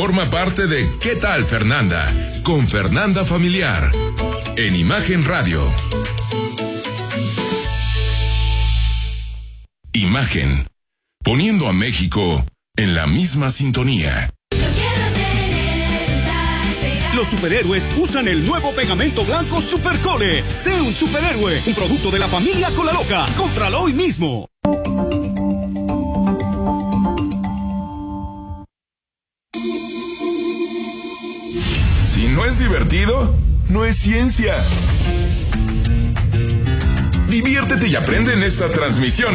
Forma parte de ¿Qué tal, Fernanda? Con Fernanda Familiar. En Imagen Radio. Imagen. Poniendo a México en la misma sintonía. Los superhéroes usan el nuevo pegamento blanco Supercole. Sé un superhéroe, un producto de la familia Cola Loca. Cómpralo hoy mismo. Si no es divertido, no es ciencia. Diviértete y aprende en esta transmisión